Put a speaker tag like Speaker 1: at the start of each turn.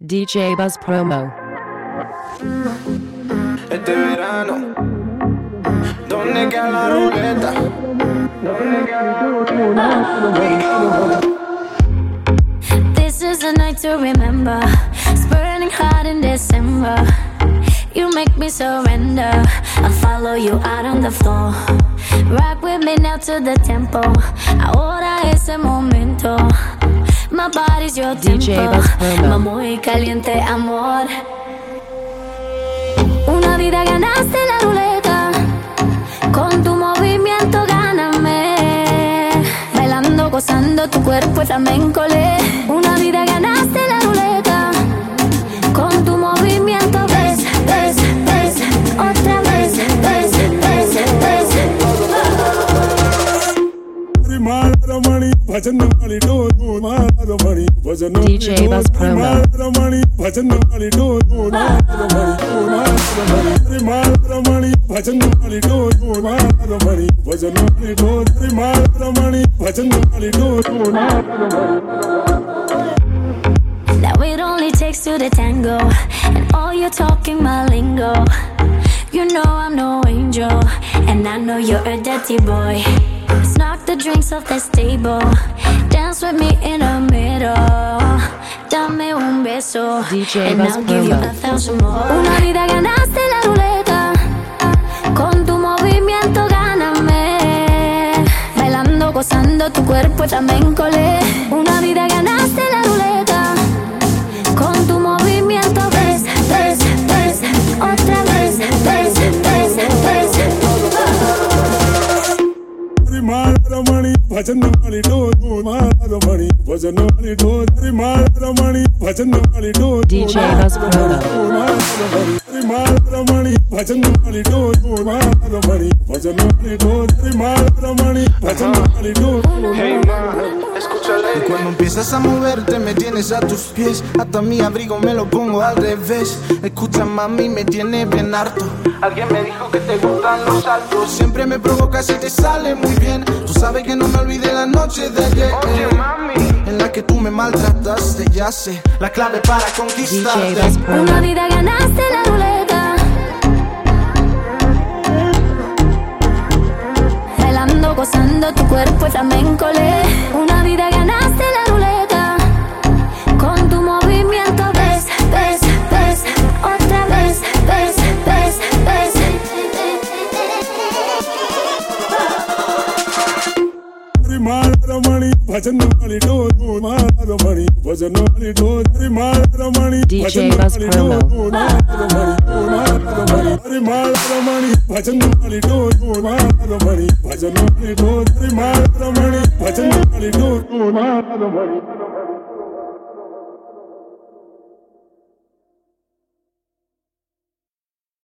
Speaker 1: DJ Buzz Promo.
Speaker 2: Este verano, ¿dónde queda la ruleta?
Speaker 3: This is a night to remember. It's burning hot in December. You make me surrender. I'll follow you out on the floor. Rock with me now to the tempo. Ahora es el momento. My body's your tempo. Muy caliente amor. Una vida ganaste la ruleta. Con tu movimiento gáname. Bailando, gozando tu cuerpo es flamenco. Una vida ganaste la ruleta. Con tu movimiento ves, ves, ves. Otra vez, ves, ves, ves.
Speaker 1: DJ Buzz Promo.
Speaker 3: Now it only takes two to tango, and all you're talking my lingo. You know I'm no angel, and I know you're a dirty boy. Let's knock the drinks off the table. Dance with me in the middle. Dame un beso,
Speaker 1: DJ
Speaker 3: and
Speaker 1: Buzz
Speaker 3: I'll give you
Speaker 1: Promo.
Speaker 3: 1,000 more. Una vida ganaste la ruleta. Con tu movimiento gáname. Bailando, gozando tu cuerpo flamenco. Una vida ganaste la ruleta. Con tu movimiento ves, ves, ves. Otra vez, ves, ves, ves.
Speaker 1: DJ Buzz Promo.
Speaker 2: Hey ma, escúchale. Y cuando empiezas a moverte me tienes a tus pies. Hasta mi abrigo me lo pongo al revés. Escucha mami, me tiene bien harto. Alguien me dijo que te gustan los saltos. Siempre me provocas y te sale muy bien. Tú sabes que no me olvidé la noche de ayer. Oye mami, en la que tú me maltrataste. Ya sé, la clave para conquistarte.
Speaker 1: DJ Buzz Promo.
Speaker 3: Una vida ganaste la ruleta. Bailando, gozando tu cuerpo es flamenco. Una vida ganaste la ruleta. Con tu movimiento ves, ves, ves. Otra vez, ves, ves, ves.
Speaker 1: DJ Buzz Promo.
Speaker 4: Bhajan